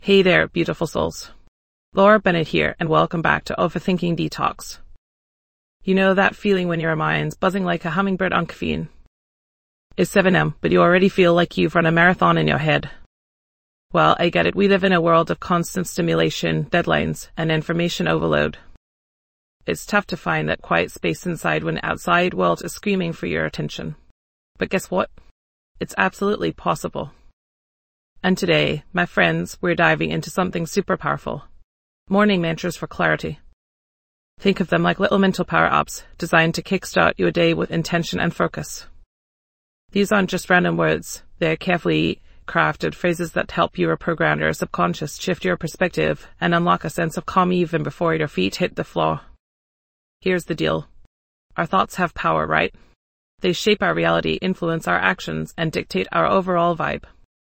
Hey there, beautiful souls. Laura Bennett here, and welcome back to Overthinking Detox. You know that feeling when your mind's buzzing like a hummingbird on caffeine? It's 7 a.m., but you already feel like you've run a marathon in your head. Well, I get it. We live in a world of constant stimulation, deadlines, and information overload. It's tough to find that quiet space inside when the outside world is screaming for your attention. But guess what? It's absolutely possible. And today, my friends, we're diving into something super powerful. Morning mantras for clarity. Think of them like little mental power-ups designed to kickstart your day with intention and focus. These aren't just random words. They're carefully crafted phrases that help you reprogram your subconscious, shift your perspective, and unlock a sense of calm even before your feet hit the floor. Here's the deal. Our thoughts have power, right? They shape our reality, influence our actions, and dictate our overall vibe.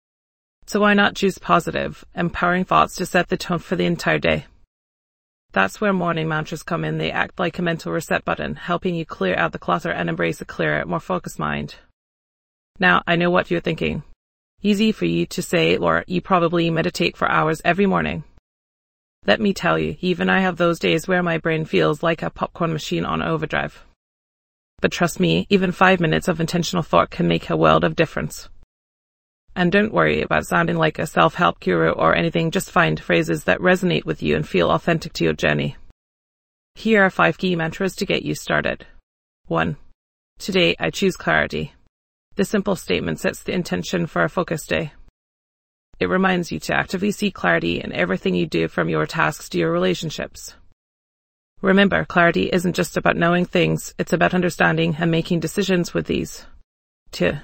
So why not choose positive, empowering thoughts to set the tone for the entire day? That's where morning mantras come in. They act like a mental reset button, helping you clear out the clutter and embrace a clearer, more focused mind. Now, I know what you're thinking. Easy for you to say, Laura, you probably meditate for hours every morning. Let me tell you, even I have those days where my brain feels like a popcorn machine on overdrive. But trust me, even 5 minutes of intentional thought can make a world of difference. And don't worry about sounding like a self-help guru or anything. Just find phrases that resonate with you and feel authentic to your journey. Here are 5 key mantras to get you started. 1. Today, I choose clarity. This simple statement sets the intention for a focused day. It reminds you to actively seek clarity in everything you do, from your tasks to your relationships. Remember, clarity isn't just about knowing things, it's about understanding and making decisions with these. 2.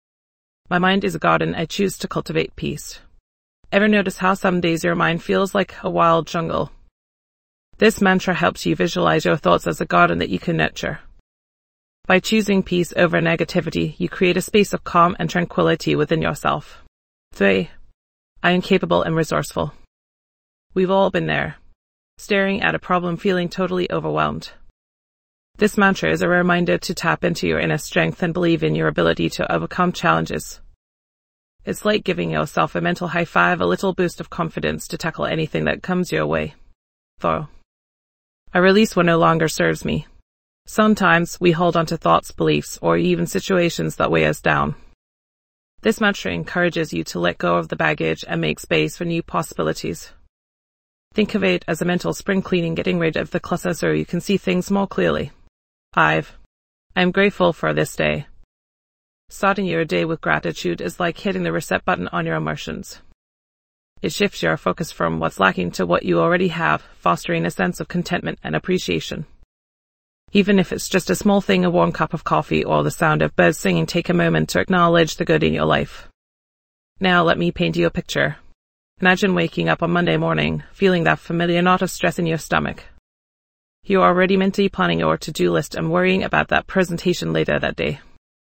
My mind is a garden. I choose to cultivate peace. Ever notice how some days your mind feels like a wild jungle? This mantra helps you visualize your thoughts as a garden that you can nurture. By choosing peace over negativity, you create a space of calm and tranquility within yourself. 3. I am capable and resourceful. We've all been there, staring at a problem feeling totally overwhelmed. This mantra is a reminder to tap into your inner strength and believe in your ability to overcome challenges. It's like giving yourself a mental high five, a little boost of confidence to tackle anything that comes your way. 4. I release what no longer serves me. Sometimes we hold on to thoughts, beliefs, or even situations that weigh us down. This mantra encourages you to let go of the baggage and make space for new possibilities. Think of it as a mental spring cleaning, getting rid of the clutter so you can see things more clearly. 5. I am grateful for this day. Starting your day with gratitude is like hitting the reset button on your emotions. It shifts your focus from what's lacking to what you already have, fostering a sense of contentment and appreciation. Even if it's just a small thing, a warm cup of coffee or the sound of birds singing, take a moment to acknowledge the good in your life. Now let me paint you a picture. Imagine waking up on Monday morning, feeling that familiar knot of stress in your stomach. You're already mentally planning your to-do list and worrying about that presentation later that day.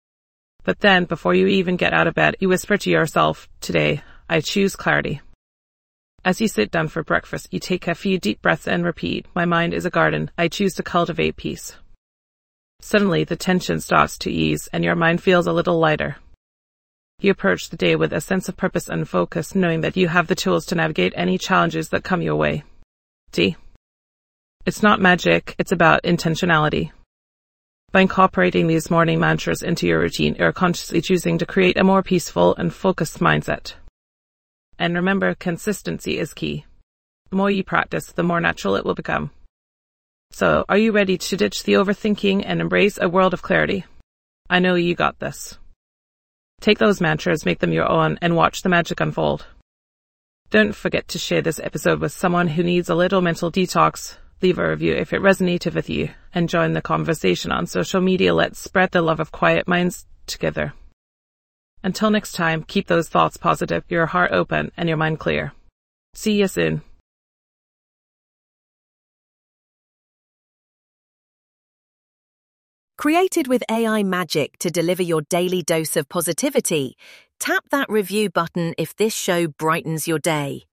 But then, before you even get out of bed, you whisper to yourself, today, I choose clarity. As you sit down for breakfast, you take a few deep breaths and repeat, my mind is a garden, I choose to cultivate peace. Suddenly, the tension starts to ease and your mind feels a little lighter. You approach the day with a sense of purpose and focus, knowing that you have the tools to navigate any challenges that come your way. See? It's not magic, it's about intentionality. By incorporating these morning mantras into your routine, you're consciously choosing to create a more peaceful and focused mindset. And remember, consistency is key. The more you practice, the more natural it will become. So, are you ready to ditch the overthinking and embrace a world of clarity? I know you got this. Take those mantras, make them your own, and watch the magic unfold. Don't forget to share this episode with someone who needs a little mental detox. Leave a review if it resonated with you, and join the conversation on social media. Let's spread the love of quiet minds together. Until next time, keep those thoughts positive, your heart open, and your mind clear. See you soon. Created with AI magic to deliver your daily dose of positivity, tap that review button if this show brightens your day.